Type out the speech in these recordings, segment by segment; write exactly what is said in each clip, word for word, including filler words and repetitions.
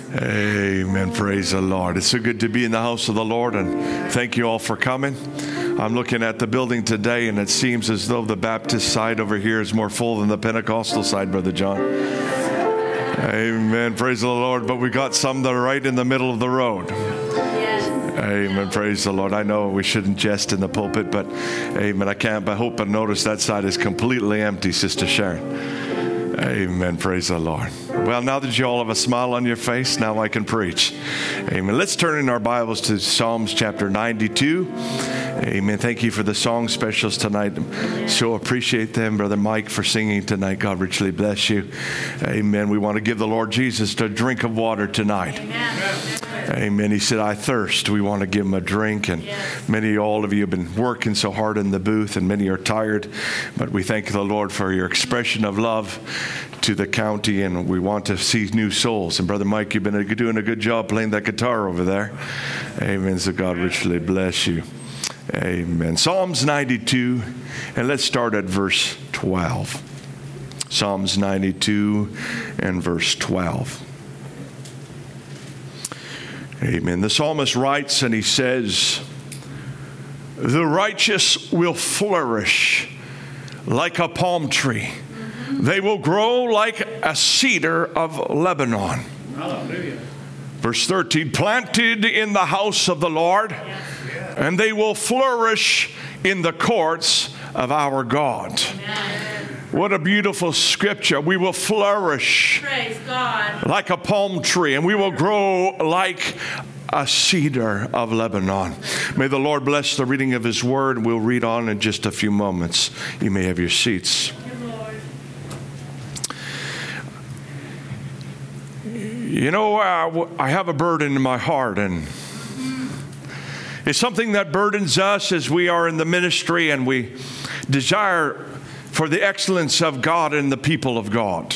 Amen. Praise the Lord. It's so good to be in the house of the Lord, and thank you all for coming. I'm looking at the building today, and it seems as though the Baptist side over here is more full than the Pentecostal side, Brother John. Amen. Praise the Lord. But we got some that are right in the middle of the road. Amen. Praise the Lord. I know we shouldn't jest in the pulpit, but amen. I can't but hope and notice that side is completely empty, Sister Sharon. Amen. Praise the Lord. Well, now that you all have a smile on your face, now I can preach. Amen. Let's turn in our Bibles to Psalms chapter ninety-two. Amen. Thank you for the song specials tonight. So appreciate them, Brother Mike, for singing tonight. God richly bless you. Amen. We want to give the Lord Jesus a drink of water tonight. Amen. Amen. He said, I thirst. We want to give him a drink. And yes. Many, all of you have been working so hard in the booth, and many are tired. But we thank the Lord for your expression of love to the county, and we want to see new souls. And Brother Mike, you've been doing a good job playing that guitar over there. Amen. So God richly bless you. Amen. Psalms ninety-two, and let's start at verse twelve. Psalms ninety-two and verse twelve. Amen. The psalmist writes, and he says, the righteous will flourish like a palm tree. They will grow like a cedar of Lebanon. Hallelujah. Verse thirteen, planted in the house of the Lord, and they will flourish in the courts of our God. Amen. What a beautiful scripture. We will flourish Praise God. Like a palm tree, and we will grow like a cedar of Lebanon. May the Lord bless the reading of his word. We'll read on in just a few moments. You may have your seats. You know, uh, I have a burden in my heart, and it's something that burdens us as we are in the ministry and we desire for the excellence of God and the people of God.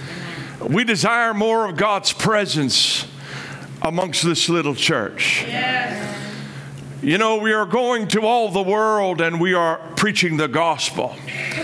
We desire more of God's presence amongst this little church. Yes. You know, we are going to all the world and we are preaching the gospel.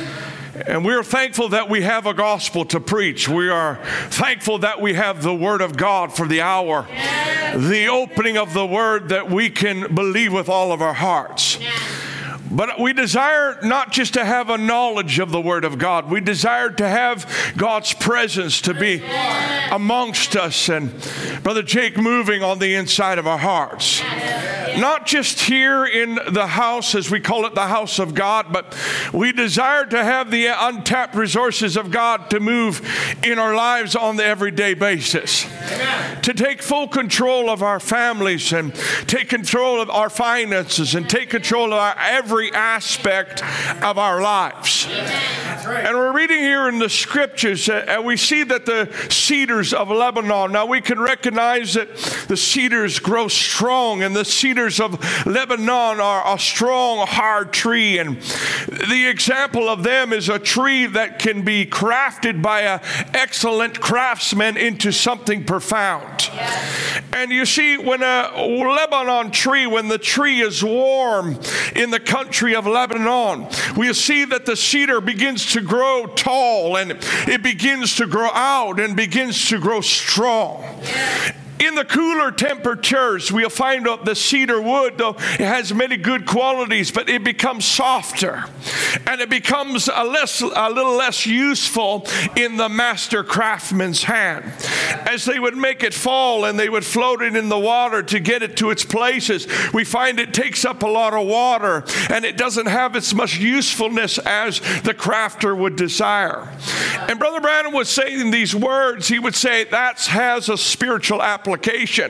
And we're thankful that we have a gospel to preach. We are thankful that we have the word of God for the hour. Yes. The opening of the word that we can believe with all of our hearts. Yes. But we desire not just to have a knowledge of the Word of God. We desire to have God's presence to be amongst us, and Brother Jake moving on the inside of our hearts. Not just here in the house, as we call it, the house of God, but we desire to have the untapped resources of God to move in our lives on the everyday basis. Amen. To take full control of our families and take control of our finances and take control of our every aspect of our lives. Right. And we're reading here in the scriptures, uh, and we see that the cedars of Lebanon, now we can recognize that the cedars grow strong, and the cedars of Lebanon are a strong, hard tree. And the example of them is a tree that can be crafted by an excellent craftsman into something profound. Yes. And you see, when a Lebanon tree, when the tree is warm in the country of Lebanon, we see that the cedar begins to grow tall, and it begins to grow out and begins to grow strong. Yeah. In the cooler temperatures, we'll find out the cedar wood, though it has many good qualities, but it becomes softer, and it becomes a, less, a little less useful in the master craftsman's hand. As they would make it fall and they would float it in the water to get it to its places, we find it takes up a lot of water, and it doesn't have as much usefulness as the crafter would desire. And Brother Branham was saying these words. He would say that has a spiritual application. Application.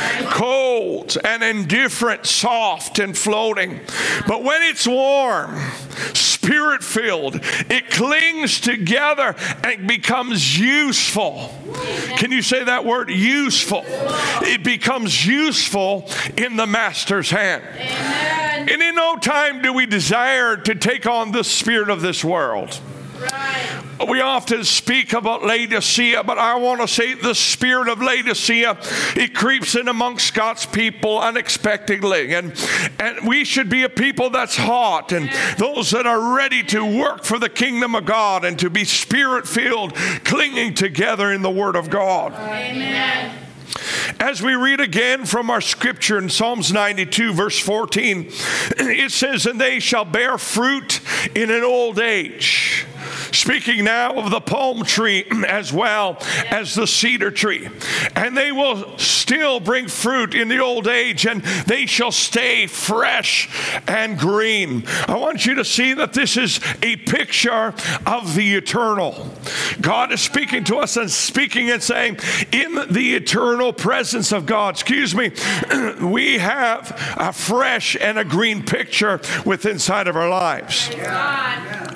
Cold and indifferent, soft and floating. But when it's warm, spirit-filled, it clings together and it becomes useful. Can you say that word? Useful. It becomes useful in the master's hand. Amen. And in no time do we desire to take on the spirit of this world. Right. We often speak about Laodicea, but I want to say the spirit of Laodicea, it creeps in amongst God's people unexpectedly. And, and we should be a people that's hot, and those that are ready to work for the kingdom of God and to be spirit-filled, clinging together in the Word of God. Amen. As we read again from our scripture in Psalms ninety-two, verse fourteen, it says, and they shall bear fruit in an old age. Speaking now of the palm tree as well as the cedar tree. And they will still bring fruit in the old age, and they shall stay fresh and green. I want you to see that this is a picture of the eternal. God is speaking to us and speaking and saying, in the eternal presence of God, excuse me, we have a fresh and a green picture within inside of our lives. God.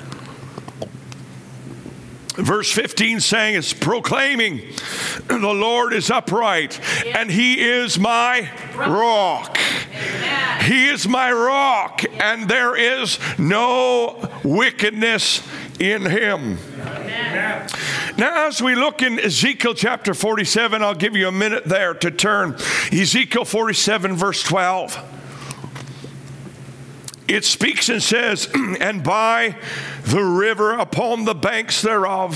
Verse fifteen saying, it's proclaiming, the Lord is upright, and he is my rock. Amen. He is my rock, and there is no wickedness in him. Amen. Now, as we look in Ezekiel chapter forty-seven, I'll give you a minute there to turn. Ezekiel forty-seven, verse twelve. It speaks and says, and by the river upon the banks thereof,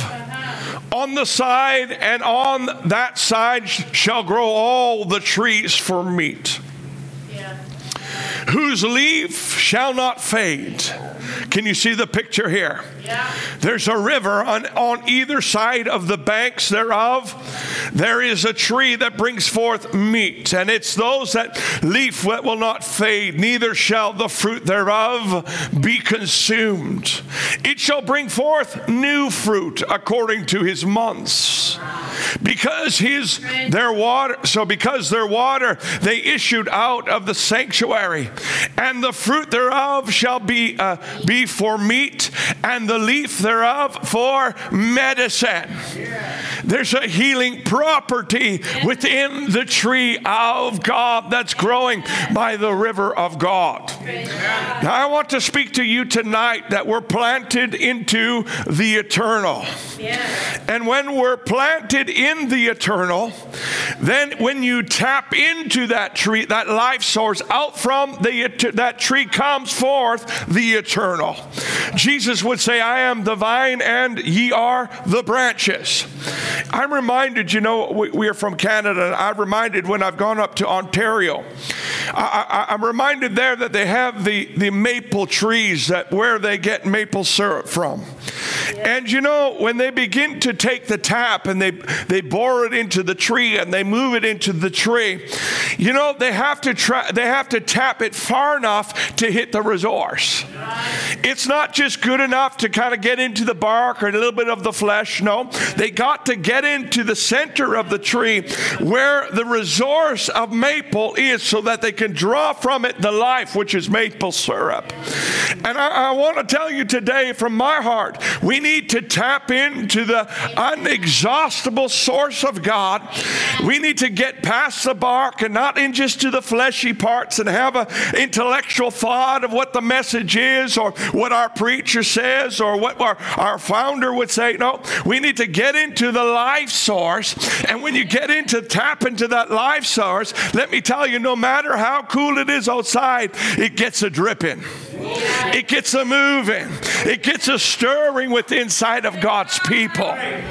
on the side and on that side shall grow all the trees for meat, yeah. whose leaf shall not fade. Can you see the picture here? Yeah. There's a river on, on either side of the banks thereof. There is a tree that brings forth meat, and it's those that leaf that will not fade, neither shall the fruit thereof be consumed. It shall bring forth new fruit according to his months. Because his their water, so because their water they issued out of the sanctuary, and the fruit thereof shall be uh, be for meat, and the leaf thereof for medicine. There's a healing property within the tree of God that's growing by the river of God. Now I want to speak to you tonight that we're planted into the eternal. And when we're planted in the eternal, then when you tap into that tree, that life source, out from the that tree comes forth the eternal. Jesus would say, I am the vine and ye are the branches. I'm reminded, you know, we, we are from Canada, and I'm reminded when I've gone up to Ontario, I, I, I'm reminded there that they have the, the maple trees that where they get maple syrup from. Yeah. And you know, when they begin to take the tap and they, they bore it into the tree and they move it into the tree, you know, they have to try, they have to tap it far enough to hit the resource. Right. It's not just good enough to kind of get into the bark or a little bit of the flesh. No, they got to get into the center of the tree where the resource of maple is, so that they can draw from it the life, which is maple syrup. And I, I want to tell you today from my heart, we need to tap into the inexhaustible source of God. We need to get past the bark and not in just to the fleshy parts and have an intellectual thought of what the message is or what our preacher says or what our, our founder would say. No, we need to get into the life source. And when you get into, tap into that life source, let me tell you, no matter how cool it is outside, it gets a dripping. It gets a moving. It gets a stirring with the inside of God's people.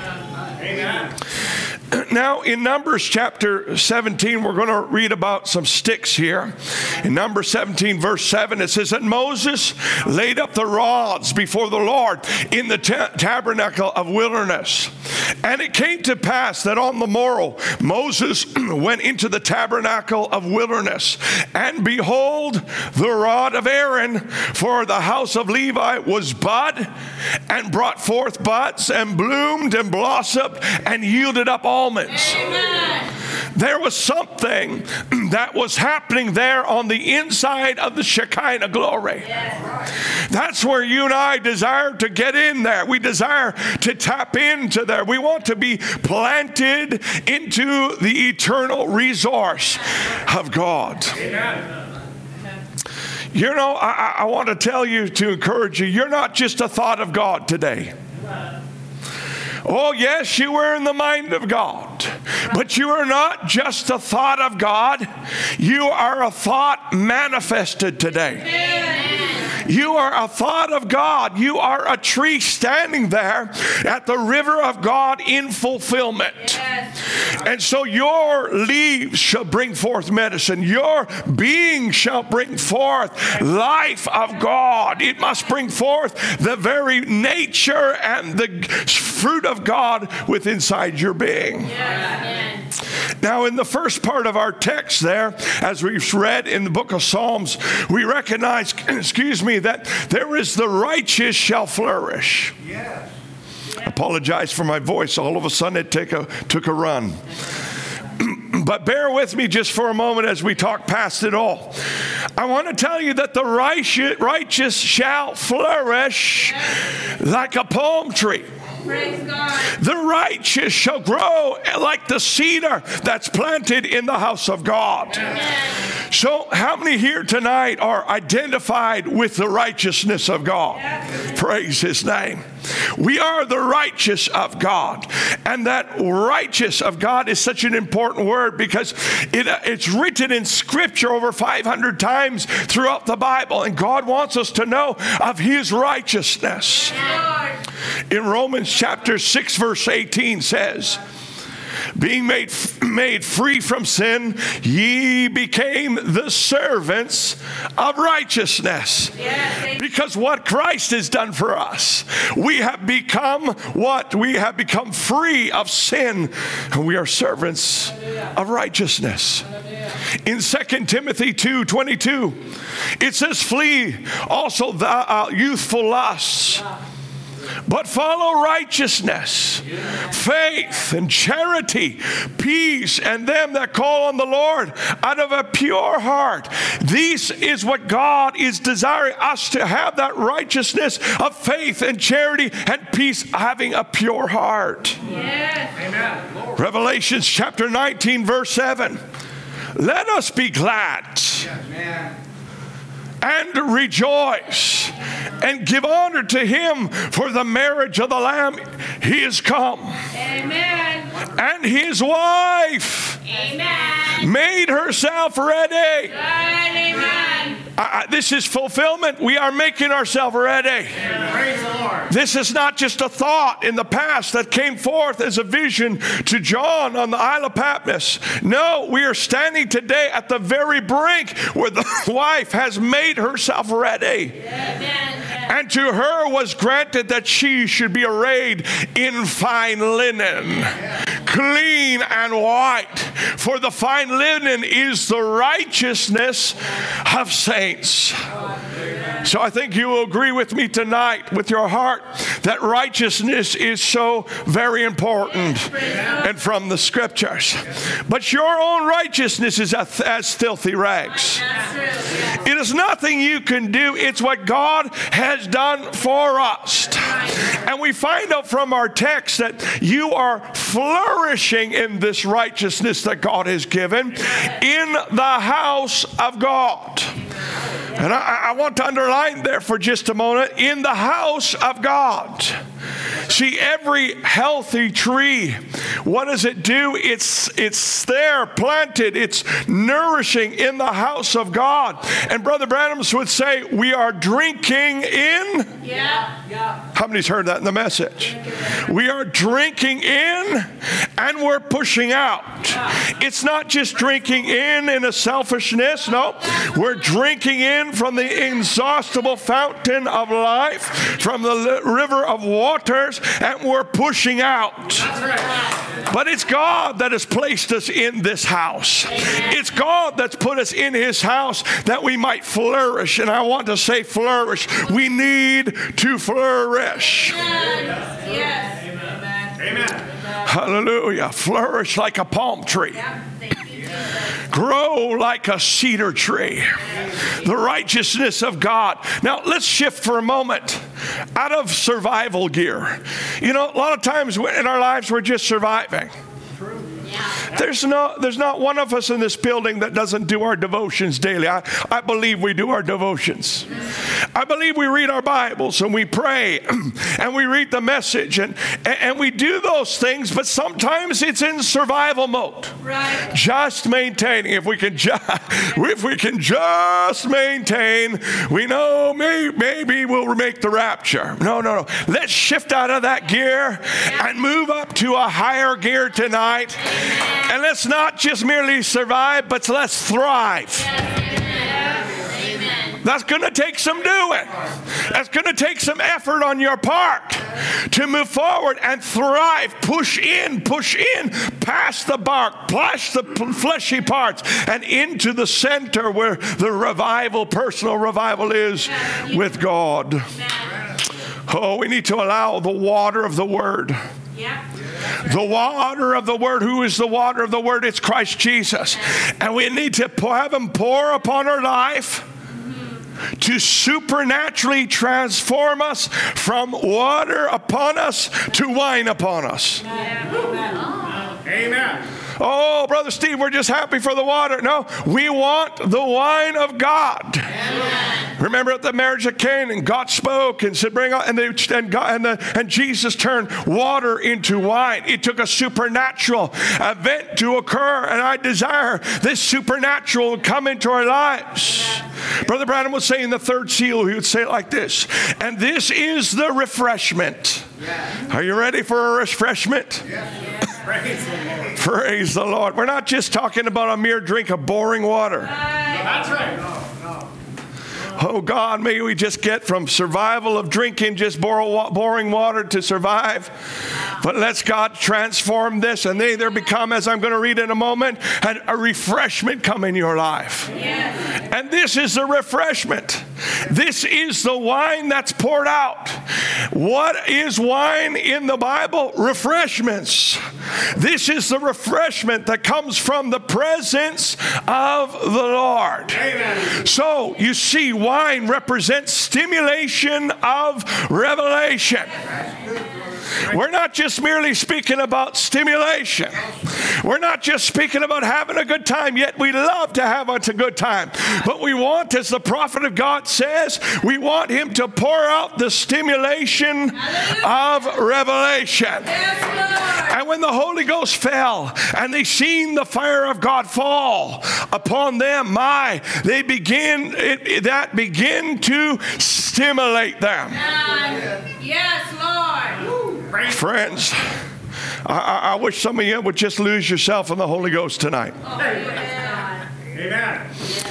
Amen. Now, in Numbers chapter seventeen, we're going to read about some sticks here. In Numbers seventeen, verse seven, it says that Moses laid up the rods before the Lord in the ta- tabernacle of wilderness. And it came to pass that on the morrow, Moses went into the tabernacle of wilderness. And behold, the rod of Aaron for the house of Levi was bud, and brought forth buds, and bloomed, and blossomed, and yielded up almonds. Amen. There was something that was happening there on the inside of the Shekinah glory. Yes. That's where you and I desire to get in there. We desire to tap into there. We want to be planted into the eternal resource of God. Amen. You know, I, I want to tell you, to encourage you, you're not just a thought of God today. Oh, yes, you were in the mind of God, but you are not just a thought of God. You are a thought manifested today. You are a thought of God. You are a tree standing there at the river of God in fulfillment. Yes. And so your leaves shall bring forth medicine. Your being shall bring forth life of God. It must bring forth the very nature and the fruit of God within inside your being. Yes. Now, in the first part of our text there, as we've read in the book of Psalms, we recognize, excuse me, that there is the righteous shall flourish. Yes. I apologize for my voice. All of a sudden it took a, took a run. But bear with me just for a moment as we talk past it all. I want to tell you that the righteous, righteous shall flourish yes. like a palm tree. Praise God. The righteous shall grow like the cedar that's planted in the house of God. Amen. So how many here tonight are identified with the righteousness of God? Yes. Praise his name. We are the righteous of God. And that righteous of God is such an important word because it, it's written in Scripture over five hundred times throughout the Bible. And God wants us to know of his righteousness. Yes. In Romans chapter six, verse eighteen says, being made, made free from sin, ye became the servants of righteousness. Yes. Because what Christ has done for us, we have become what? We have become free of sin, and we are servants Hallelujah. Of righteousness. Hallelujah. In Second Timothy two twenty-two, it says, flee also the uh, youthful lusts. Yeah. But follow righteousness, faith, and charity, peace, and them that call on the Lord out of a pure heart. This is what God is desiring us to have, that righteousness of faith and charity and peace, having a pure heart. Yes. Amen. Revelations chapter nineteen, verse seven. Let us be glad. Yes. And rejoice and give honor to him, for the marriage of the Lamb, he is come. Amen. And his wife Amen. Made herself ready. Good. Amen. Uh, this is fulfillment. We are making ourselves ready. Praise the Lord. This is not just a thought in the past that came forth as a vision to John on the Isle of Patmos. No, we are standing today at the very brink where the wife has made herself ready. Amen. And to her was granted that she should be arrayed in fine linen, clean and white. For the fine linen is the righteousness of saints. So I think you will agree with me tonight with your heart that righteousness is so very important and from the Scriptures. But your own righteousness is as filthy rags. It is nothing you can do. It's what God has done for us. And we find out from our text that you are flourishing in this righteousness that God has given in the house of God. And I, I want to underline there for just a moment, in the house of God. See, every healthy tree, what does it do? It's it's there, planted, it's nourishing in the house of God. And Brother Branham's would say, we are drinking in. Yeah. Yeah. How many's heard that in the message? We are drinking in and we're pushing out. It's not just drinking in in a selfishness. No, we're drinking in from the inexhaustible fountain of life, from the river of waters, and we're pushing out. But it's God that has placed us in this house. It's God that's put us in his house that we might flourish. And I want to say flourish. We need to flourish. Yes. Yes. Amen. Amen. Hallelujah. Flourish like a palm tree. Grow like a cedar tree. The righteousness of God. Now, let's shift for a moment out of survival gear. You know, a lot of times in our lives, we're just surviving. There's no, there's not one of us in this building that doesn't do our devotions daily. I, I believe we do our devotions. I believe we read our Bibles and we pray and we read the message and, and we do those things, but sometimes it's in survival mode. Right. Just maintaining. If we can just, if we can just maintain, we know maybe, maybe we'll make the rapture. No, no, no. Let's shift out of that gear and move up to a higher gear tonight. And let's not just merely survive, but let's thrive. That's going to take some doing. That's going to take some effort on your part to move forward and thrive. Push in, push in, past the bark, past the fleshy parts, and into the center where the revival, personal revival is with God. Oh, we need to allow the water of the Word. Yeah. The water of the Word. Who is the water of the Word? It's Christ Jesus. And we need to have Him pour upon our life to supernaturally transform us from water upon us to wine upon us. Yeah. Amen. Oh, Brother Steve, we're just happy for the water. No, we want the wine of God. Amen. Remember at the marriage of Canaan, God spoke and said, "Bring out," and, they, and, God, and, the, and Jesus turned water into wine. It took a supernatural event to occur, and I desire this supernatural to come into our lives. Brother Branham would say in the third seal, he would say it like this, "And this is the refreshment." Are you ready for a refreshment? Praise the Lord. Praise the Lord. We're not just talking about a mere drink of boring water. That's right. No, no. Oh God, may we just get from survival of drinking just boring water to survive. But let's God transform this, and they there become, as I'm going to read in a moment, a refreshment come in your life. Yes. And this is the refreshment. This is the wine that's poured out. What is wine in the Bible? Refreshments. This is the refreshment that comes from the presence of the Lord. Amen. So you see, wine represents stimulation of revelation. We're not just merely speaking about stimulation. We're not just speaking about having a good time, yet we love to have a good time. But we want, as the prophet of God says, we want Him to pour out the stimulation of revelation. And when the Holy Ghost fell and they seen the fire of God fall upon them, my, they begin, it, that begin to stimulate them. Yes, Lord. Friends, I, I wish some of you would just lose yourself in the Holy Ghost tonight. Oh, yeah. Amen.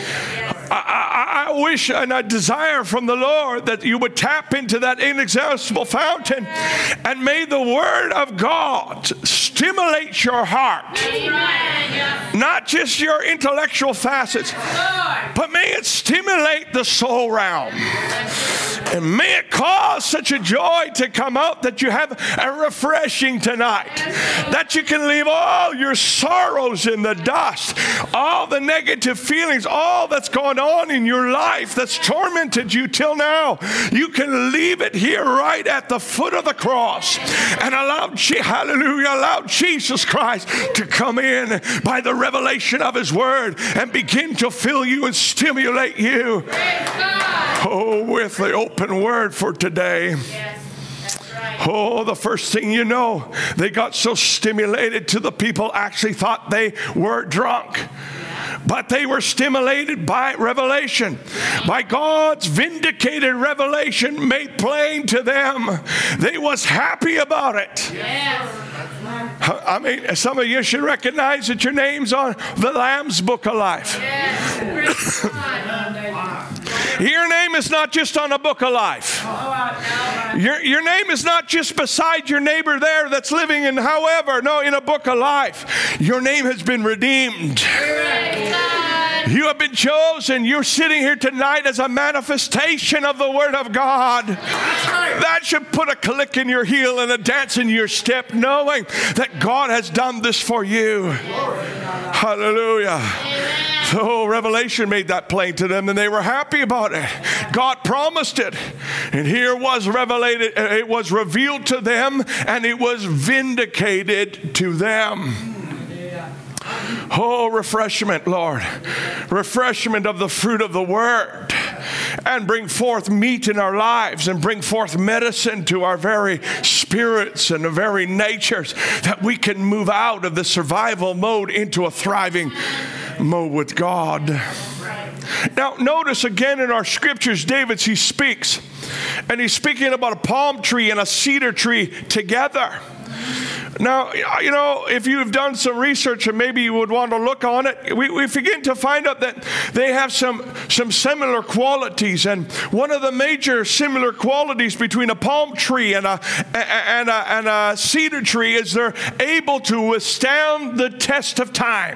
I, I, I wish and I desire from the Lord that you would tap into that inexhaustible fountain, and may the Word of God stimulate your heart. Amen. Not just your intellectual facets, but may it stimulate the soul realm. And may it cause such a joy to come out that you have a refreshing tonight. That you can leave all your sorrows in the dust, all the negative feelings, all that's gone on in your life that's tormented you till now. You can leave it here right at the foot of the cross and allow, hallelujah, allow Jesus Christ to come in by the revelation of His Word and begin to fill you and stimulate you. Oh, with the open word for today. Yes, that's right. Oh, the first thing you know, they got so stimulated to the people actually thought they were drunk. But they were stimulated by revelation, by God's vindicated revelation made plain to them. They was happy about it. Yes. I mean, some of you should recognize that your name's on the Lamb's Book of Life. Yes. Your name is not just on a book of life. Your, your name is not just beside your neighbor there that's living in however. No, in a book of life. Your name has been redeemed. You have been chosen. You're sitting here tonight as a manifestation of the Word of God. That should put a click in your heel and a dance in your step, knowing that God has done this for you. Hallelujah. So Revelation made that plain to them, and they were happy about it. God promised it, and here was revelated. It was revealed to them, and it was vindicated to them. Oh, refreshment, Lord. Refreshment of the fruit of the word. And bring forth meat in our lives and bring forth medicine to our very spirits and the very natures, that we can move out of the survival mode into a thriving mode with God. Now, notice again in our scriptures, David, he speaks, and he's speaking about a palm tree and a cedar tree together. Now, you know, if you've done some research and maybe you would want to look on it, we, we begin to find out that they have some, some similar qualities. And one of the major similar qualities between a palm tree and a, and a, and a cedar tree is they're able to withstand the test of time.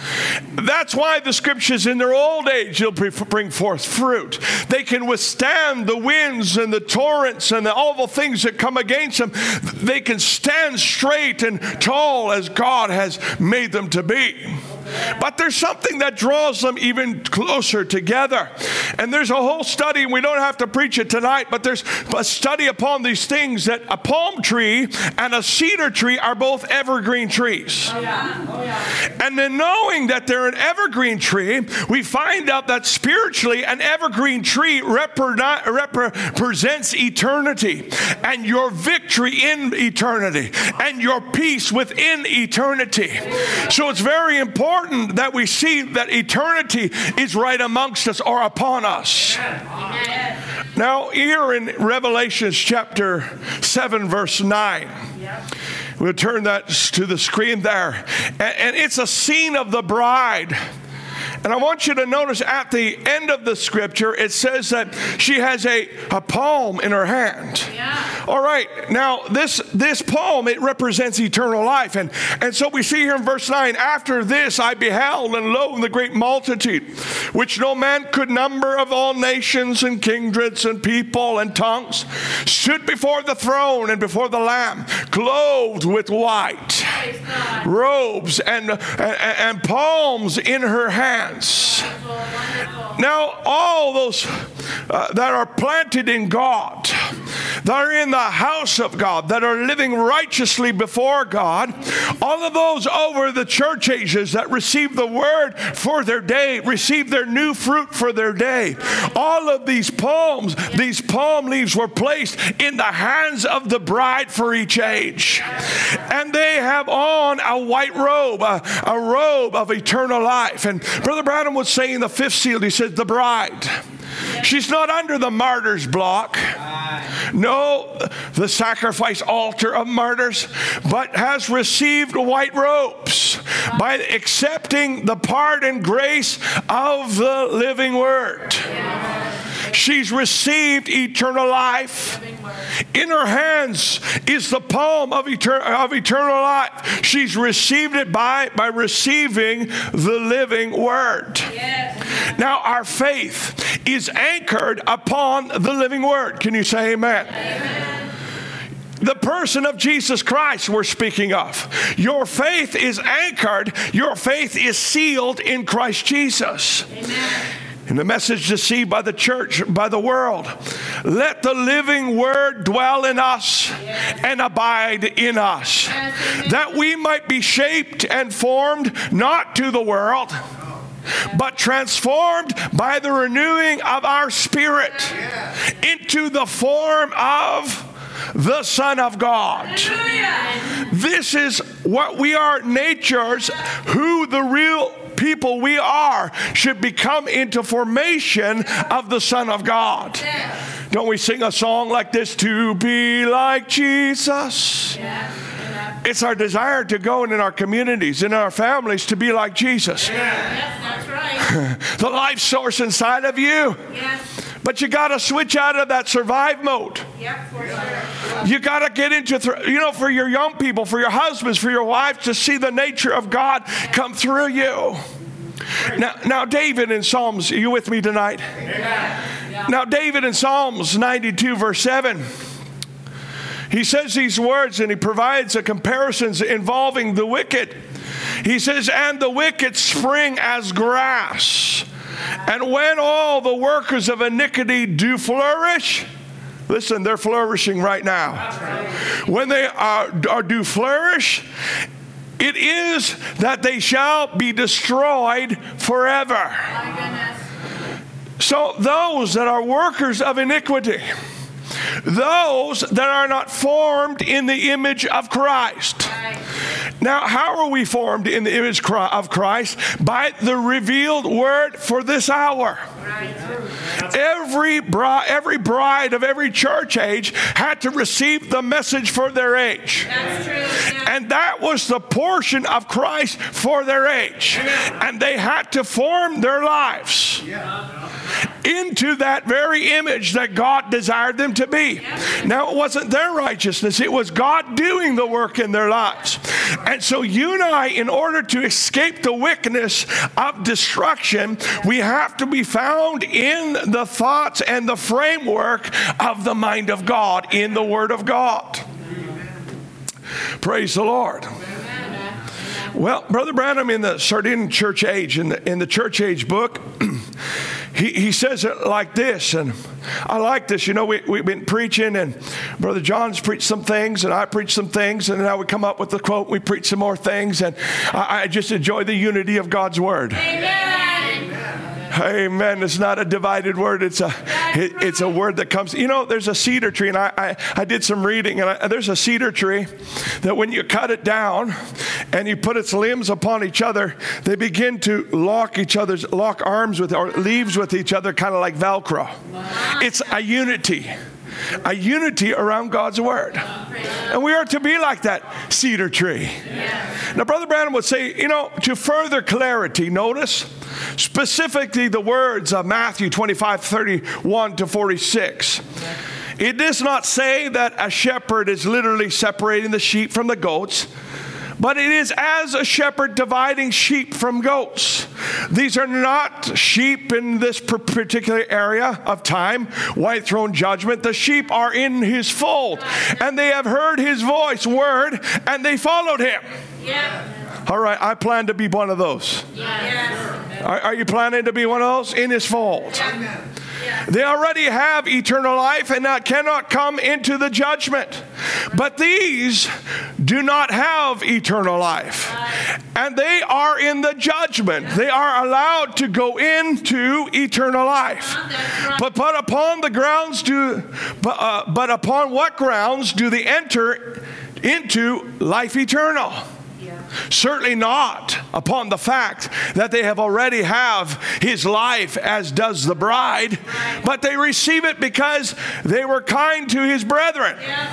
That's why the scriptures in their old age will bring forth fruit. They can withstand the winds and the torrents and the, all the things that come against them. They can stand straight and tall as God has made them to be. But there's something that draws them even closer together. And there's a whole study, and we don't have to preach it tonight, but there's a study upon these things, that a palm tree and a cedar tree are both evergreen trees. Oh, yeah. Oh, yeah. And then knowing that they're an evergreen tree, we find out that spiritually an evergreen tree repre- represents eternity and your victory in eternity and your peace within eternity. So it's very important that we see that eternity is right amongst us or upon us. Amen. Now, here in Revelation chapter seven, verse nine, Yep. we'll turn that to the screen there. And, and it's a scene of the bride. And I want you to notice at the end of the scripture, it says that she has a, a palm in her hand. Yeah. All right. Now, this this palm, it represents eternal life. And, and so we see here in verse nine, after this I beheld, and lo, the great multitude, which no man could number, of all nations and kindreds and people and tongues, stood before the throne and before the Lamb, clothed with white Praise God. robes and, and, and palms in her hands. Wonderful, wonderful. Now, all those uh, that are planted in God, that are in the house of God, that are living righteously before God, all of those over the church ages that receive the word for their day, receive their new fruit for their day. All of these palms, these palm leaves were placed in the hands of the bride for each age. And they have on a white robe, a, a robe of eternal life. And Brother Branham was saying the fifth seal, he said, the bride. She's not under the martyr's block. No, the sacrifice altar of martyrs, but has received white robes by accepting the pardon grace of the living word. She's received eternal life. In her hands is the palm of, etern- of eternal life. She's received it by, by receiving the living word. Yes. Now, our faith is anchored upon the living word. Can you say amen? Amen. The person of Jesus Christ we're speaking of. Your faith is anchored. Your faith is sealed in Christ Jesus. Amen. In the message deceived by the church, by the world, let the living word dwell in us and abide in us, that we might be shaped and formed not to the world, but transformed by the renewing of our spirit into the form of the Son of God. Hallelujah. This is what we are, natures, who the real people we are should become into formation of the Son of God. Yes. Don't we sing a song like this? To be like Jesus. Yes. It's our desire to go in our communities, in our families, to be like Jesus. Yes, that's right. The life source inside of you. Yes. But you got to switch out of that survive mode. Yep, for sure. You got to get into, th- you know, for your young people, for your husbands, for your wives, to see the nature of God come through you. Now, now David in Psalms, are you with me tonight? Yeah. Now, David in Psalms ninety-two, verse seven, he says these words, and he provides a comparisons involving the wicked. He says, and the wicked spring as grass. And when all the workers of iniquity do flourish, listen, they're flourishing right now. When they are, are do flourish, It is that they shall be destroyed forever. My goodness. So those that are workers of iniquity, those that are not formed in the image of Christ. Right. Now, how are we formed in the image of Christ? By the revealed word for this hour. Right. Every bride, every bride of every church age had to receive the message for their age. That's true. Yeah. And that was the portion of Christ for their age. And they had to form their lives into that very image that God desired them to be. Now, it wasn't their righteousness. It was God doing the work in their lives. And so you and I, in order to escape the wickedness of destruction, we have to be found in the thoughts and the framework of the mind of God, in the Word of God. Praise the Lord. Well, Brother Branham, in the Sardinian church age, in the, in the church age book, he, he says it like this, and I like this. You know, we, we've been preaching, and Brother John's preached some things, and I preached some things, and now we come up with the quote, we preach some more things, and I, I just enjoy the unity of God's Word. Amen. Amen. It's not a divided word. It's a it, it's a word that comes. You know, there's a cedar tree, and I I, I did some reading, and I, there's a cedar tree that when you cut it down and you put its limbs upon each other, they begin to lock each other's lock arms with or leaves with each other, kind of like Velcro. It's a unity. A unity around God's Word. And we are to be like that cedar tree. Now, Brother Branham would say, you know, to further clarity, notice specifically the words of Matthew twenty-five, thirty-one to forty-six. It does not say that a shepherd is literally separating the sheep from the goats, but it is as a shepherd dividing sheep from goats. These are not sheep in this particular area of time, white throne judgment. The sheep are in his fold, and they have heard his voice, word, and they followed him. Yeah. All right, I plan to be one of those. Yes. Are, are you planning to be one of those? In his fold. Yeah. They already have eternal life and not, cannot come into the judgment. But these do not have eternal life. And they are in the judgment. They are allowed to go into eternal life. But, but upon the grounds do, but, uh, but upon what grounds do they enter into life eternal? Certainly not upon the fact that they have already have his life as does the bride, but they receive it because they were kind to his brethren.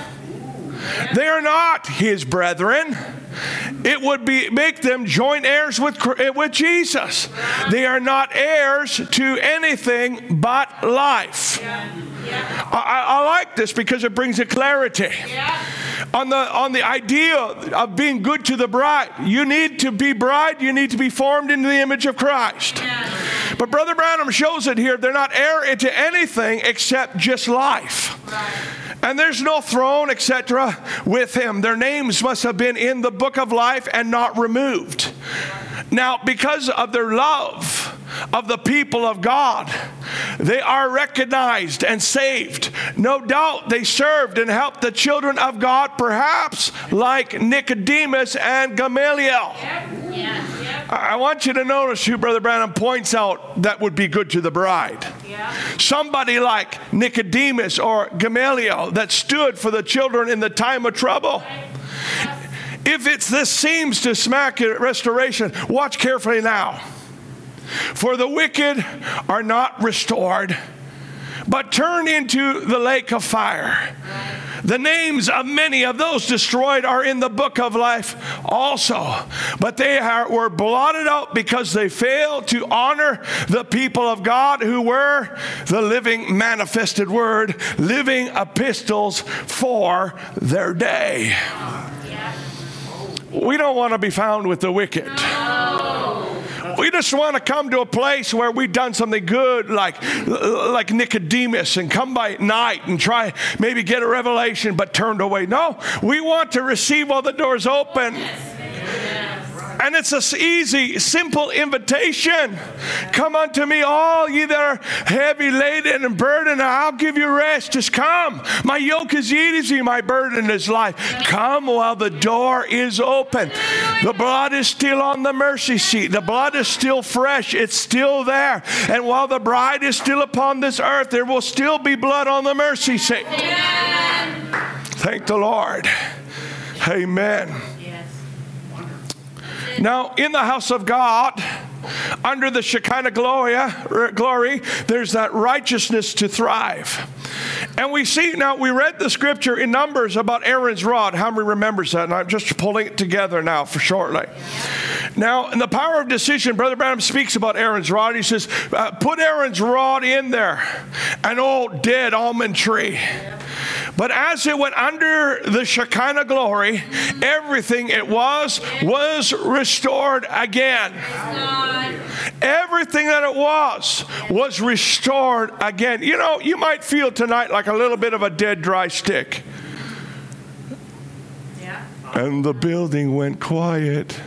They are not his brethren. It would be make them joint heirs with, with Jesus. They are not heirs to anything but life. I, I like this because it brings a clarity. On the, on the idea of being good to the bride. You need to be bride, you need to be formed into the image of Christ. Yeah. But Brother Branham shows it here. They're not heir into anything except just life. Right. And there's no throne, et cetera with him. Their names must have been in the book of life and not removed. Now, because of their love of the people of God, they are recognized and saved. No doubt they served and helped the children of God, perhaps like Nicodemus and Gamaliel. Yep. Yeah. Yep. I want you to notice who Brother Branham points out that would be good to the bride. Yeah. Somebody like Nicodemus or Gamaliel that stood for the children in the time of trouble. Yes. If it's this seems to smack at restoration, watch carefully now. For the wicked are not restored, but turn into the lake of fire. The names of many of those destroyed are in the book of life also, but they are, were blotted out because they failed to honor the people of God who were the living manifested word, living epistles for their day. We don't want to be found with the wicked. No. We just want to come to a place where we've done something good like, like Nicodemus and come by night and try maybe get a revelation but turned away. No, we want to receive while the door's open. Yes. And it's an easy, simple invitation. Come unto me, all ye that are heavy laden and burdened, and I'll give you rest. Just come. My yoke is easy, my burden is light. Come while the door is open. The blood is still on the mercy seat. The blood is still fresh. It's still there. And while the bride is still upon this earth, there will still be blood on the mercy seat. Thank the Lord. Amen. Now, in the house of God, under the Shekinah glory, glory, there's that righteousness to thrive. And we see, now we read the scripture in Numbers about Aaron's rod. How many remembers that? And I'm just pulling it together now for shortly. Now, in the power of decision, Brother Branham speaks about Aaron's rod. He says, uh, put Aaron's rod in there, an old dead almond tree. But as it went under the Shekinah glory, everything it was, was restored again. Everything that it was, was restored again. You know, you might feel tonight like a little bit of a dead, dry stick. Yeah. And the building went quiet.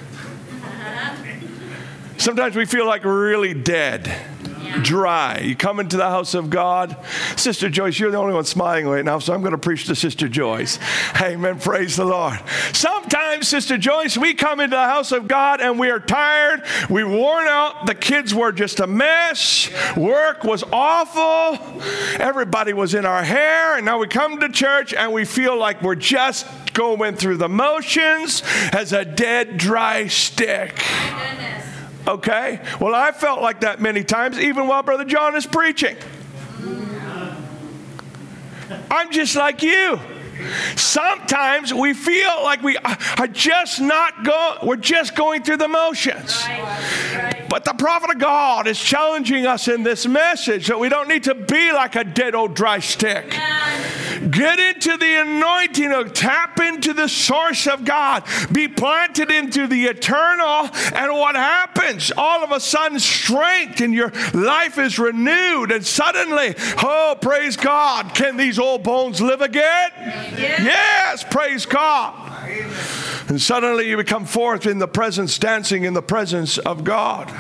Sometimes we feel like we're really dead. Dry. You come into the house of God. Sister Joyce, you're the only one smiling right now, so I'm going to preach to Sister Joyce. Amen. Praise the Lord. Sometimes, Sister Joyce, we come into the house of God and we are tired. We're worn out. The kids were just a mess. Work was awful. Everybody was in our hair. And now we come to church and we feel like we're just going through the motions as a dead, dry stick. My goodness. Okay? Well, I felt like that many times, even while Brother John is preaching. I'm just like you. Sometimes we feel like we are just not go. We're just going through the motions. But the prophet of God is challenging us in this message that we don't need to be like a dead old dry stick. Get into the anointing of tap into the source of God. Be planted into the eternal. And what happens? All of a sudden, strength in your life is renewed. And suddenly, oh, praise God, can these old bones live again? Yes, yes praise God. And suddenly you become forth in the presence, dancing in the presence of God.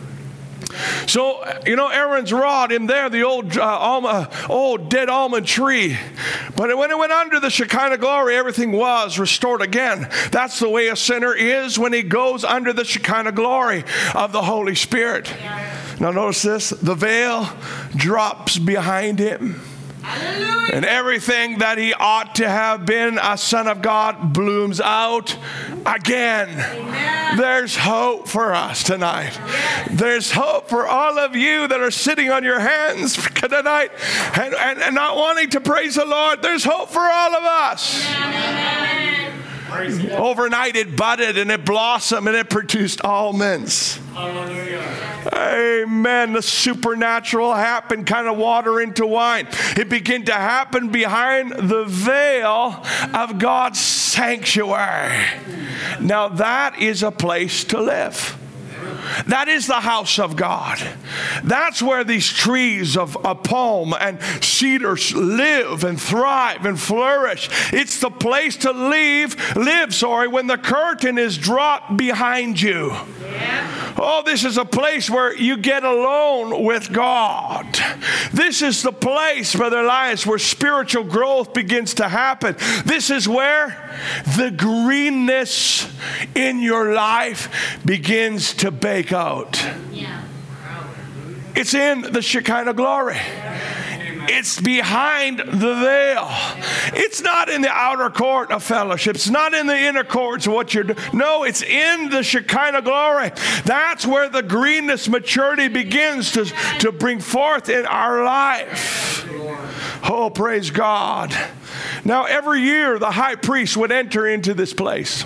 So, you know, Aaron's rod in there, the old, uh, alma, old dead almond tree. But when it went under the Shekinah glory, everything was restored again. That's the way a sinner is when he goes under the Shekinah glory of the Holy Spirit. Now notice this, the veil drops behind him. Hallelujah. And everything that he ought to have been a son of God blooms out again. Amen. There's hope for us tonight. Yes. There's hope for all of you that are sitting on your hands tonight and, and, and not wanting to praise the Lord. There's hope for all of us. Amen. Overnight it budded and it blossomed and it produced almonds. Hallelujah. Amen. The supernatural happened, kind of water into wine. It began to happen behind the veil of God's sanctuary. Now that is a place to live. That is the house of God. That's where these trees of a palm and cedars live and thrive and flourish. It's the place to live, live, sorry, when the curtain is dropped behind you. Yeah. Oh, this is a place where you get alone with God. This is the place, Brother Elias, where spiritual growth begins to happen. This is where the greenness in your life begins to bake out. Yeah. It's in the Shekinah glory. It's behind the veil. It's not in the outer court of fellowship. It's not in the inner courts of what you're doing. No, it's in the Shekinah glory. That's where the greenness, maturity begins to, to bring forth in our life. Oh, praise God. Now, every year the high priest would enter into this place.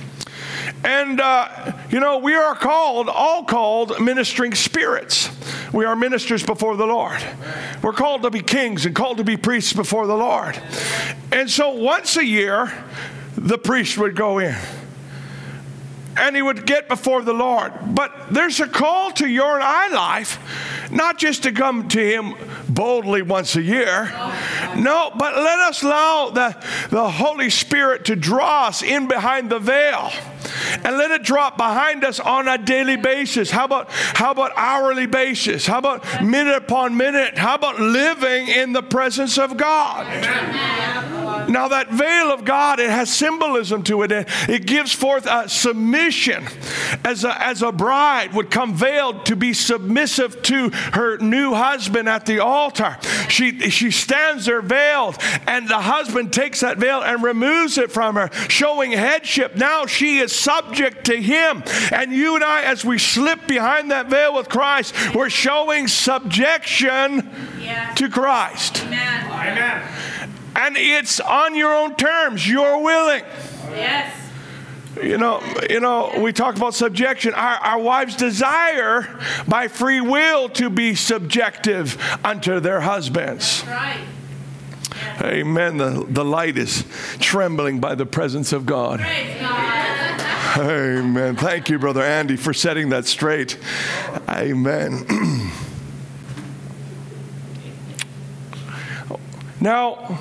And, uh, you know, we are called, all called, ministering spirits. We are ministers before the Lord. We're called to be kings and called to be priests before the Lord. And so once a year, the priest would go in. And he would get before the Lord. But there's a call to your and I life, not just to come to him boldly once a year. No, but let us allow the, the Holy Spirit to draw us in behind the veil And let it drop behind us on a daily basis. How about, how about hourly basis? How about minute upon minute? How about living in the presence of God? Amen. Now that veil of God, it has symbolism to it. It, it gives forth a submission. As a, as a bride would come veiled to be submissive to her new husband at the altar. She, she stands there veiled, and the husband takes that veil and removes it from her, showing headship. Now she is subject to him. And you and I, as we slip behind that veil with Christ, we're showing subjection Yeah. to Christ. Amen. Amen. And it's on your own terms. You're willing. Yes. You know, you know, we talk about subjection. Our, our wives desire by free will to be subjective unto their husbands. Right. Amen. The, the light is trembling by the presence of God. Praise God. Amen. Thank you, Brother Andy, for setting that straight. Amen. Now,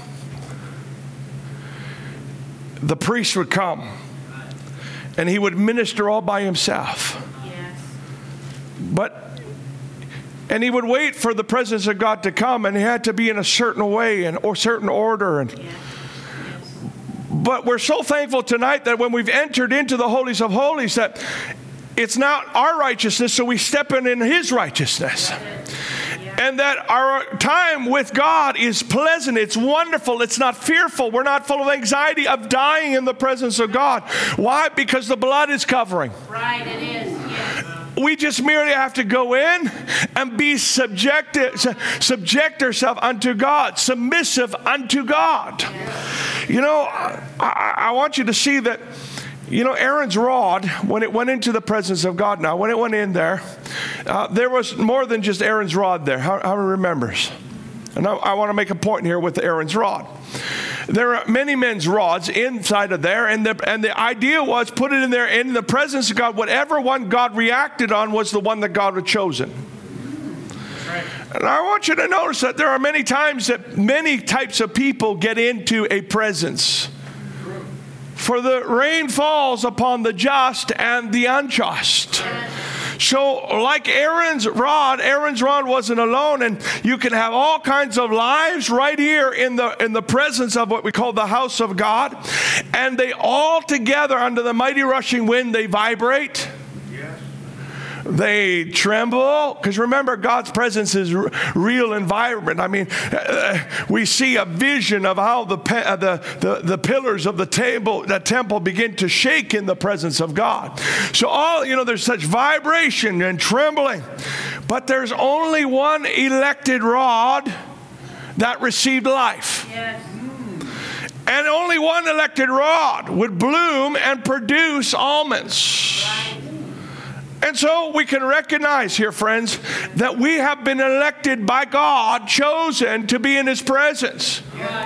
the priest would come, and he would minister all by himself. Yes. But, and he would wait for the presence of God to come, and he had to be in a certain way and or certain order. And, Yes. but we're so thankful tonight that when we've entered into the holies of holies, that it's not our righteousness, so we step in in his righteousness. And that our time with God is pleasant. It's wonderful. It's not fearful. We're not full of anxiety of dying in the presence of God. Why? Because the blood is covering. Right, it is. Yes. We just merely have to go in and be subjected, su- subject ourselves unto God, submissive unto God. You know, I, I want you to see that, you know, Aaron's rod, when it went into the presence of God now, when it went in there, uh, there was more than just Aaron's rod there. How, how remembers? And I, I want to make a point here with Aaron's rod. There are many men's rods inside of there, and the, and the idea was put it in there in the presence of God. Whatever one God reacted on was the one that God had chosen. Right. And I want you to notice that there are many times that many types of people get into a presence. For the rain falls upon the just and the unjust. So like Aaron's rod, Aaron's rod wasn't alone, and you can have all kinds of lives right here in the in the presence of what we call the house of God. And they all together under the mighty rushing wind, they vibrate. They tremble, because remember, God's presence is r- real and vibrant. I mean, uh, we see a vision of how the, pe- uh, the, the the pillars of the table, the temple begin to shake in the presence of God. So all, you know, there's such vibration and trembling. But there's only one elected rod that received life. Yes. And only one elected rod would bloom and produce almonds. Right. And so we can recognize here, friends, that we have been elected by God, chosen to be in his presence.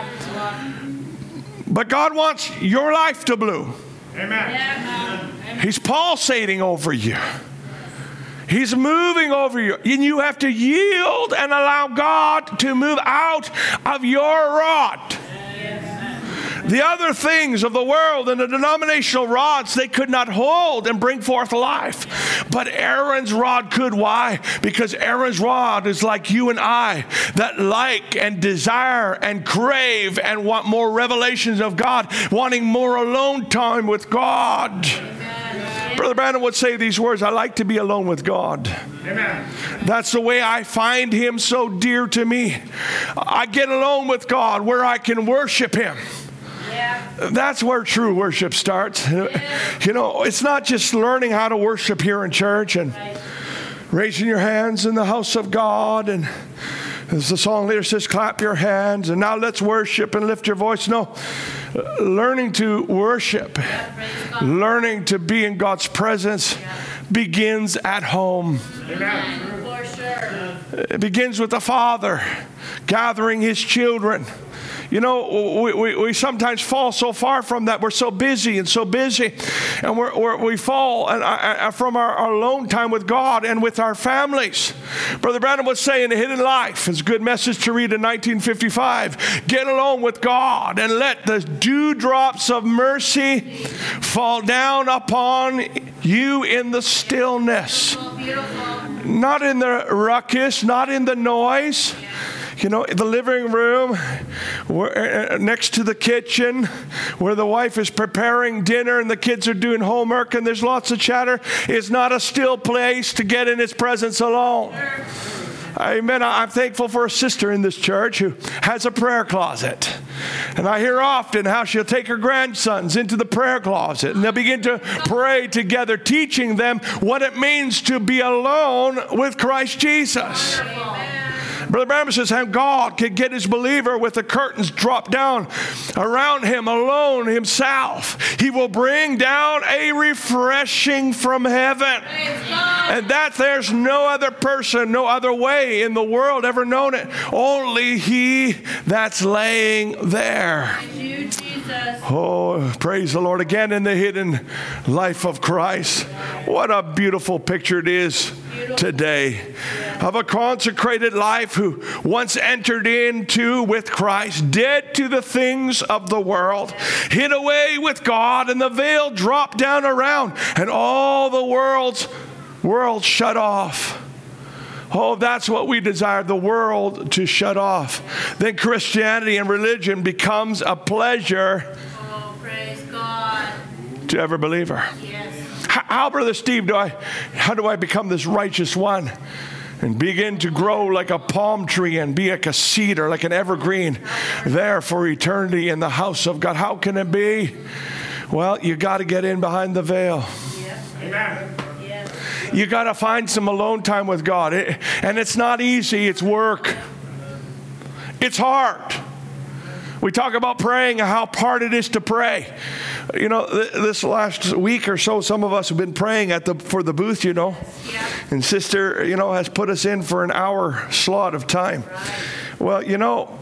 But God wants your life to bloom. Amen. Amen. He's pulsating over you. He's moving over you. And you have to yield and allow God to move out of your rod. The other things of the world and the denominational rods, they could not hold and bring forth life. But Aaron's rod could. Why? Because Aaron's rod is like you and I, that like and desire and crave and want more revelations of God, wanting more alone time with God. Amen. Brother Brandon would say these words, I like to be alone with God. Amen. That's the way I find him so dear to me. I get alone with God where I can worship him. Yeah. That's where true worship starts. You know, it's not just learning how to worship here in church and Right. raising your hands in the house of God. And as the song leader says, clap your hands and now let's worship and lift your voice. No, learning to worship, Yeah, praise God. learning to be in God's presence begins at home. Amen. For sure. It begins with the Father gathering his children. You know, we, we, we sometimes fall so far from that. We're so busy and so busy. And we're, we're, we fall and, uh, from our, our alone time with God and with our families. Brother Branham was saying, Hidden Life is a good message to read in nineteen fifty-five. Get alone with God and let the dewdrops of mercy fall down upon you in the stillness. Beautiful. Not in the ruckus, not in the noise. You know, the living room where, uh, next to the kitchen where the wife is preparing dinner and the kids are doing homework and there's lots of chatter is not a still place to get in His presence alone. Amen. I'm thankful for a sister in this church who has a prayer closet. And I hear often how she'll take her grandsons into the prayer closet and they'll begin to pray together, teaching them what it means to be alone with Christ Jesus. Brother Branham says how God can get His believer with the curtains dropped down around him alone Himself. He will bring down a refreshing from heaven. And that there's no other person, no other way in the world ever known it. Only He that's laying there. You, Jesus. Oh, praise the Lord. Again, in the hidden life of Christ. What a beautiful picture it is today of a consecrated life who once entered into with Christ, dead to the things of the world, hid away with God, and the veil dropped down around, and all the world's world shut off. Oh, that's what we desire, the world to shut off. Then Christianity and religion becomes a pleasure Oh, praise God. to every believer. Yes. How, Brother Steve, do I, how do I become this righteous one and begin to grow like a palm tree and be like a cedar, like an evergreen there for eternity in the house of God? How can it be? Well, you got to get in behind the veil. Yes. Amen. Yes. You got to find some alone time with God. It, and it's not easy. It's work. It's hard. We talk about praying and how hard it is to pray. You know, th- this last week or so, some of us have been praying at the for the booth, you know. Yeah. And Sister, you know, has put us in for an hour slot of time. Right. Well, you know.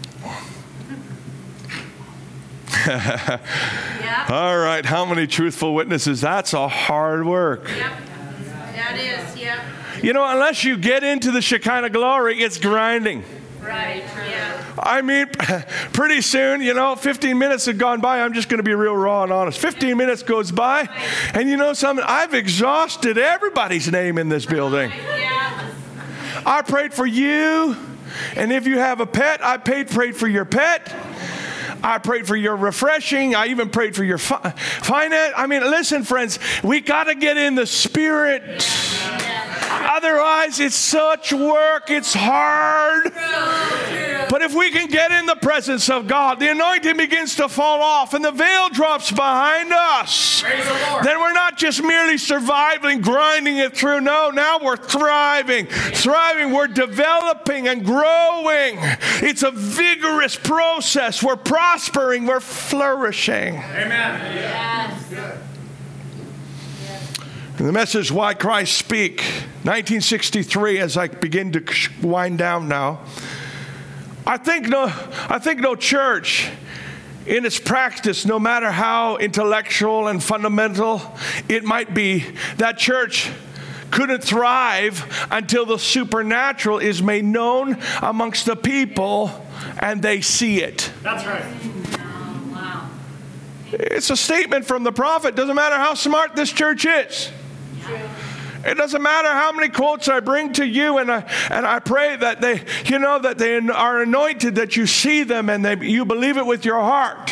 Yeah. All right, how many truthful witnesses? That's a hard work. Yep. That is, yep. You know, unless you get into the Shekinah glory, it's grinding. Right. Yeah. I mean, pretty soon, you know, fifteen minutes have gone by. I'm just going to be real raw and honest. fifteen minutes goes by, and you know something? I've exhausted everybody's name in this building. Yeah. I prayed for you, and if you have a pet, I paid, prayed for your pet. I prayed for your refreshing. I even prayed for your fi- finance. I mean, listen, friends, we got to get in the Spirit. Otherwise, it's such work. It's hard. But if we can get in the presence of God, the anointing begins to fall off and the veil drops behind us. Praise the Lord. Then we're not just merely surviving, grinding it through. No, now we're thriving. Thriving. We're developing and growing. It's a vigorous process. We're prospering. We're flourishing. Amen. Yes. And the message, Why Christ Speak, nineteen sixty-three, as I begin to wind down now. I think no, I think no church in its practice, no matter how intellectual and fundamental it might be, that church couldn't thrive until the supernatural is made known amongst the people and they see it. That's right. Oh, wow. It's a statement from the prophet. Doesn't matter how smart this church is. True. It doesn't matter how many quotes I bring to you, and I and I pray that they, you know, that they are anointed, that you see them and they, you believe it with your heart.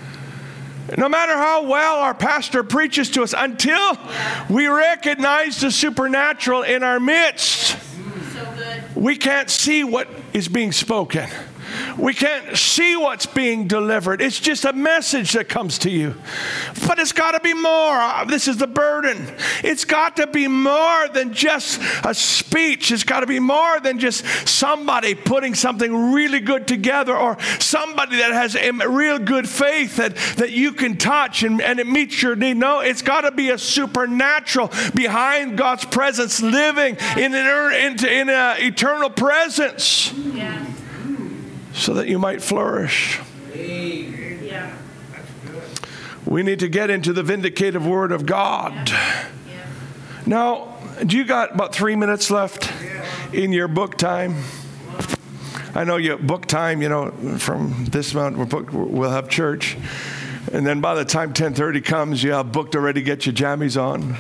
No matter how well our pastor preaches to us, until we recognize the supernatural in our midst, So good. we can't see what is being spoken. We can't see what's being delivered. It's just a message that comes to you. But it's got to be more. This is the burden. It's got to be more than just a speech. It's got to be more than just somebody putting something really good together, or somebody that has a real good faith that, that you can touch and, and it meets your need. No, it's got to be a supernatural behind God's presence, living in an in, in an eternal presence. Yes. So that you might flourish. Yeah. We need to get into the vindicative word of God. Yeah. Now, do you got about three minutes left in your book time? I know you book time, you know, from this month we're booked, we'll have church. And then by the time ten thirty comes, you have booked already, get your jammies on.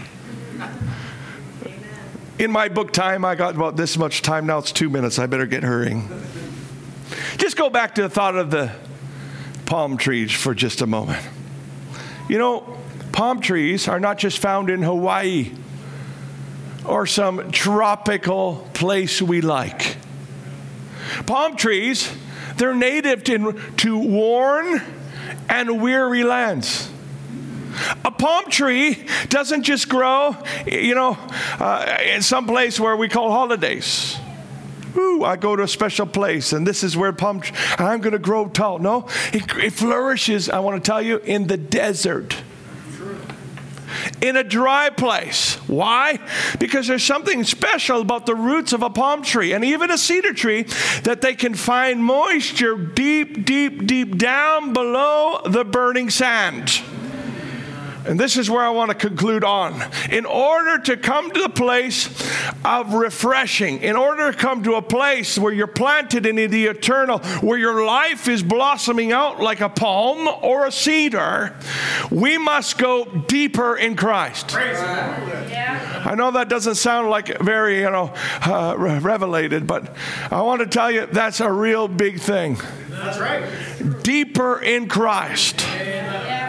In my book time, I got about this much time. Now it's two minutes. I better get hurrying. Just go back to the thought of the palm trees for just a moment. You know, palm trees are not just found in Hawaii or some tropical place we like. Palm trees, they're native to, to worn and weary lands. A palm tree doesn't just grow, you know, uh, in some place where we call holidays. Ooh, I go to a special place, and this is where palm tree, and I'm going to grow tall. No, it, it flourishes, I want to tell you, in the desert. In a dry place. Why? Because there's something special about the roots of a palm tree and even a cedar tree that they can find moisture deep, deep, deep down below the burning sand. And this is where I want to conclude on. In order to come to the place of refreshing, in order to come to a place where you're planted in the eternal, where your life is blossoming out like a palm or a cedar, we must go deeper in Christ. Yeah. I know that doesn't sound like very, you know, uh, revelated, but I want to tell you that's a real big thing. That's right. Deeper in Christ. Yeah.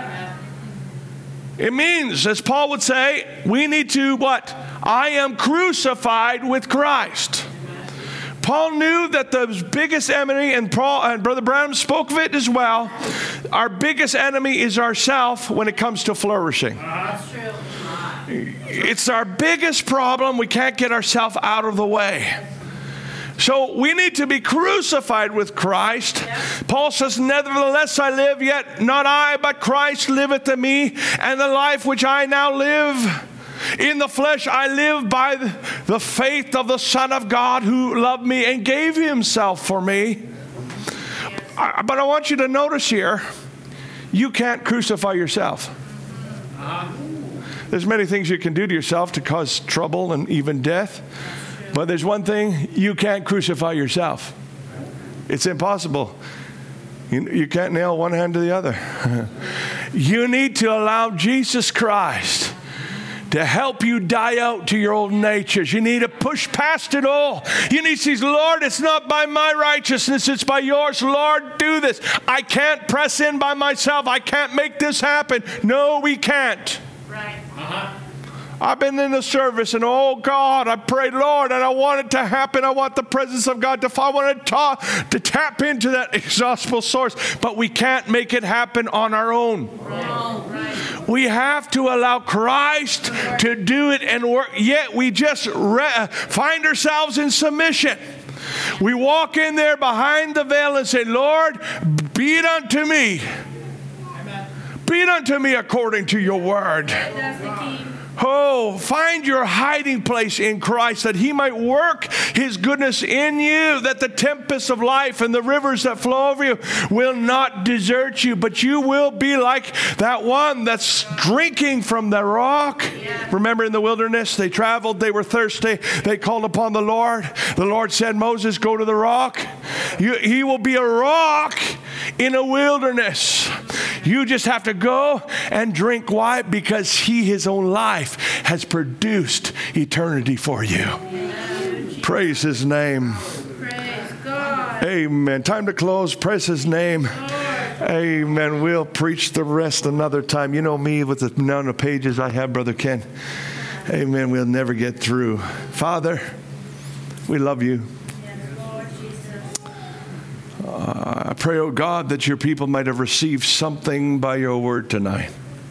It means, as Paul would say, we need to what? I am crucified with Christ. Paul knew that the biggest enemy, and Paul and Brother Branham spoke of it as well, our biggest enemy is ourself when it comes to flourishing. That's true. It's our biggest problem. We can't get ourselves out of the way. So we need to be crucified with Christ. Yeah. Paul says, nevertheless I live, yet not I, but Christ liveth in me, and the life which I now live in the flesh, I live by the faith of the Son of God who loved me and gave himself for me. Yes. I, but I want you to notice here, you can't crucify yourself. Uh-huh. There's many things you can do to yourself to cause trouble and even death. But there's one thing, you can't crucify yourself. It's impossible. You, you can't nail one hand to the other. You need to allow Jesus Christ to help you die out to your old natures. You need to push past it all. You need to say, Lord, it's not by my righteousness, it's by yours. Lord, do this. I can't press in by myself. I can't make this happen. No, we can't. Right. Uh-huh. I've been in the service, and oh God, I prayed, Lord, and I want it to happen. I want the presence of God to fall. I want to, talk, to tap into that exhaustible source, but we can't make it happen on our own. Oh, right. We have to allow Christ to do it and work. Yet we just re- find ourselves in submission. We walk in there behind the veil and say, Lord, be it unto me. Amen. Be it unto me according to your word. That's the key. Oh, find your hiding place in Christ that he might work his goodness in you, that the tempests of life and the rivers that flow over you will not desert you, but you will be like that one that's drinking from the rock. Yeah. Remember in the wilderness, they traveled, they were thirsty, they called upon the Lord. The Lord said, Moses, go to the rock. You, he will be a rock in a wilderness. You just have to go and drink. Why? Because he, his own life, has produced eternity for you. Amen. Praise his name. Praise God. Amen. Time to close. Praise his name. Lord. Amen. We'll preach the rest another time. You know me with the amount of pages I have, Brother Ken. Amen. We'll never get through. Father, we love you. Yes, Lord Jesus. Uh, I pray, oh God, that your people might have received something by your word tonight.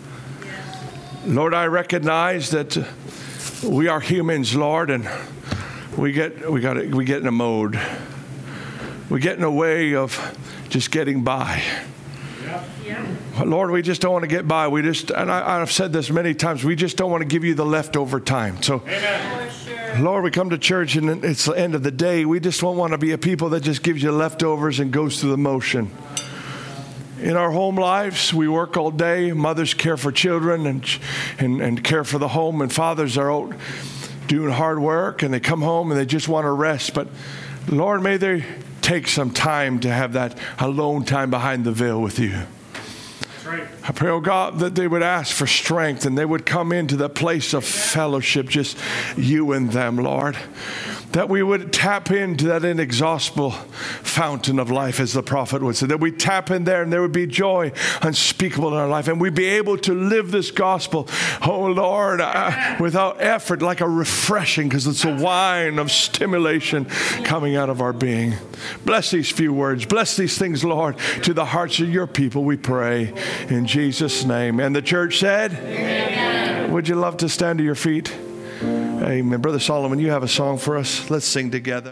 Lord, I recognize that we are humans, Lord, and we get we got we get in a mode. We get in a way of just getting by. Yeah. Lord, we just don't want to get by. We just, and I, I've said this many times, we just don't want to give you the leftover time. So, For sure. Lord, we come to church and it's the end of the day. We just don't want to be a people that just gives you leftovers and goes through the motion. in our home lives, we work all day. Mothers care for children and, and, and care for the home. And fathers are out doing hard work, and they come home and they just want to rest. But Lord, may they take some time to have that alone time behind the veil with you. That's right. I pray, oh God, that they would ask for strength and they would come into the place of fellowship, just you and them, Lord. That we would tap into that inexhaustible fountain of life, as the prophet would say. That we tap in there and there would be joy unspeakable in our life. And we'd be able to live this gospel, oh Lord, uh, without effort, like a refreshing, because it's a wine of stimulation coming out of our being. Bless these few words. Bless these things, Lord, to the hearts of your people, we pray. In Jesus' name. And the church said, amen. Would you love to stand to your feet? Amen. Brother Solomon, you have a song for us. Let's sing together.